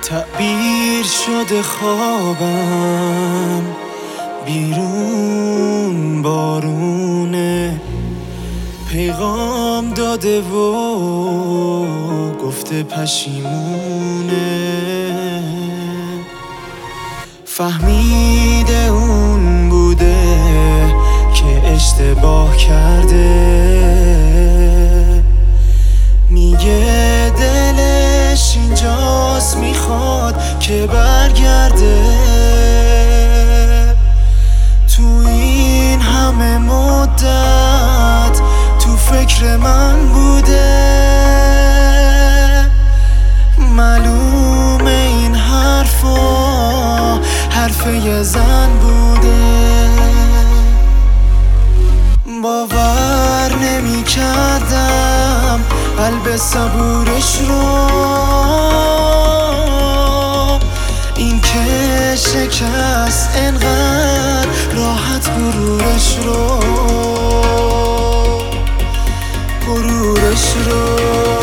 تعبیر شده خوابم، بیرون بارونه، پیغام داده و گفته پشیمونه. فهمیده اون بوده که اشتباه کرده، میگه دلش اینجاست، میخواد که برگرده. تو این همه مدت تو فکر من بوده، معلومه این حرفا حرف یه زن بوده. باور نمی کردم قلب صبورش رو، این که شکست انقدر راحت غرورش رو، غرورش رو.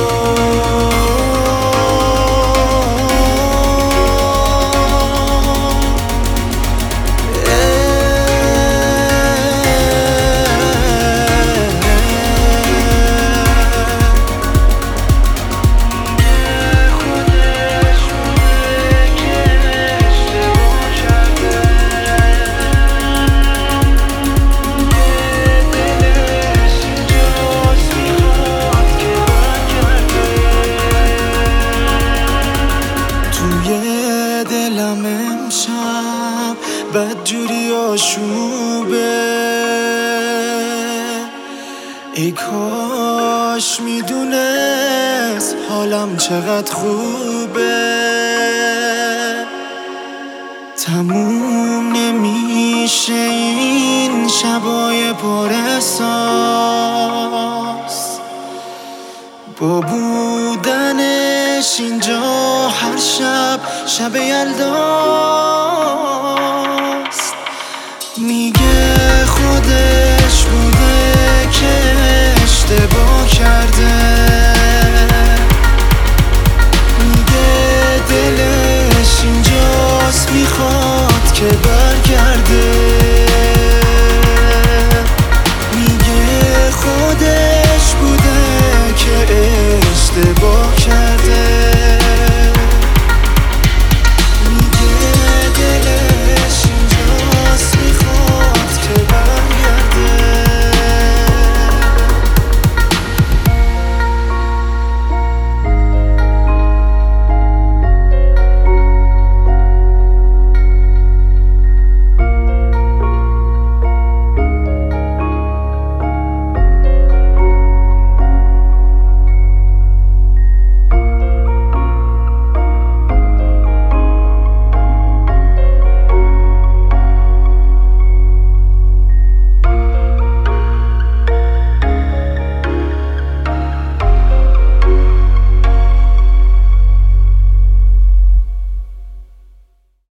دلم امشب بدجوری آشوبه، ای کاش میدونست حالم چقدر خوبه. تموم نمیشه این شبای پر احساس، با بودنش اینجا هر شب شب یلدا.